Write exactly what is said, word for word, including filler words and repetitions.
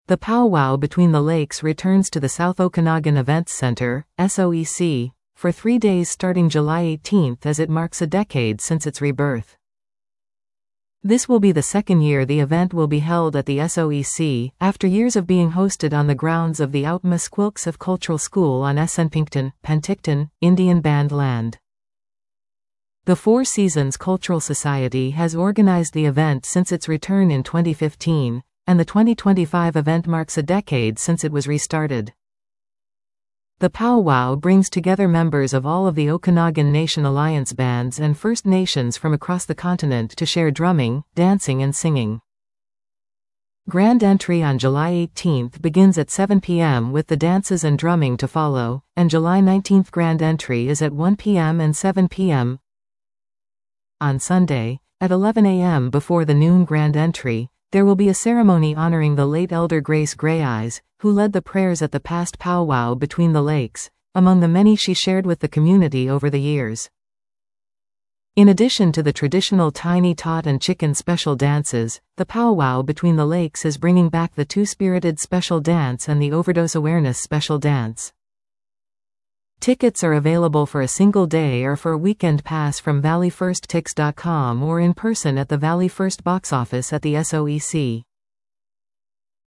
The powwow between the lakes returns to the South Okanagan Events Center, S O E C, for three days starting July eighteenth as it marks a decade since its rebirth. This will be the second year the event will be held at the S O E C, after years of being hosted on the grounds of the Outmusquilksef Cultural School on Essenpinkton, Penticton, Indian Band land. The Four Seasons Cultural Society has organized the event since its return in twenty fifteen, and the twenty twenty-five event marks a decade since it was restarted. The powwow brings together members of all of the Okanagan Nation Alliance bands and First Nations from across the continent to share drumming, dancing and singing. Grand entry on July eighteenth begins at seven p m with the dances and drumming to follow, and July nineteenth grand entry is at one p m and seven p m On Sunday, at eleven a m before the noon grand entry, there will be a ceremony honoring the late Elder Grace Greyeyes, who led the prayers at the past powwow between the lakes, among the many she shared with the community over the years. In addition to the traditional Tiny Tot and Chicken special dances, the powwow between the lakes is bringing back the Two-Spirited special dance and the Overdose Awareness special dance. Tickets are available for a single day or for a weekend pass from valley first tix dot com or in person at the Valley First box office at the S O E C.